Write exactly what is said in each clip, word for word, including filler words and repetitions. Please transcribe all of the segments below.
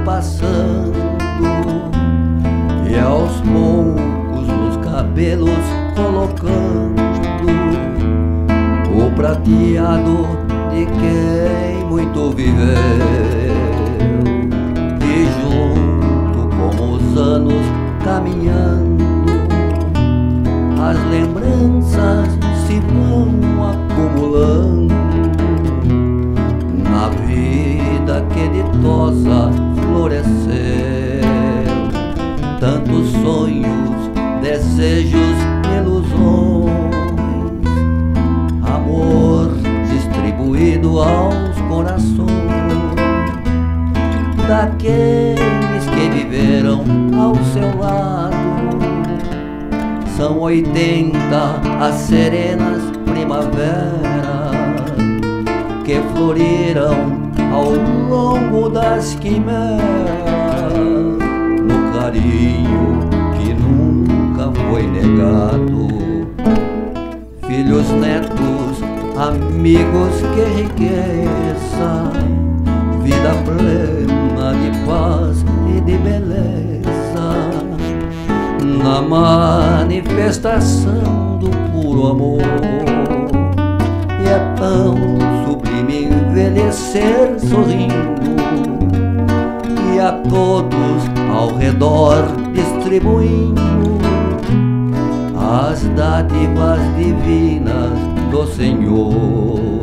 passando, e aos poucos nos cabelos colocando o prateado de quem muito viveu. E junto com os anos caminhando, as lembranças se vão acumulando na vida que ditosa floresceu. Tantos sonhos, desejos, ilusões, amor distribuído aos corações daqueles que viveram ao seu lado. São oitenta as serenas primaveras que floriram ao longo das quimeras, no carinho que nunca foi negado. Filhos, netos, amigos, que riqueza, vida plena de paz e de beleza, na manifestação do puro amor. E é tão sublime envelhecer sorrindo, e a todos ao redor distribuindo as dádivas divinas do Senhor.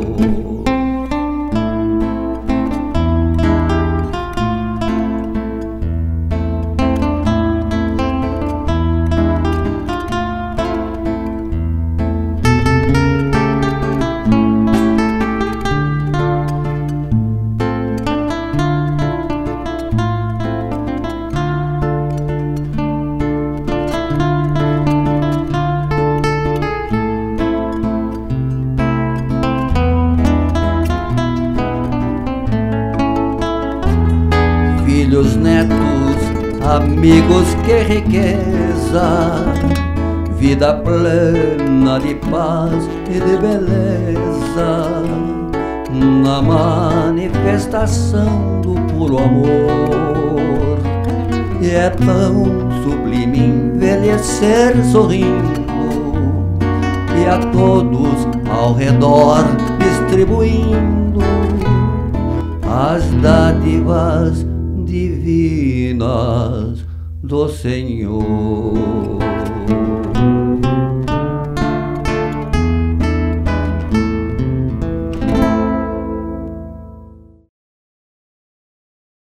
Filhos, netos, amigos, que riqueza, vida plena de paz e de beleza, na manifestação do puro amor. E é tão sublime envelhecer sorrindo, e a todos ao redor distribuindo as dádivas divinas do Senhor.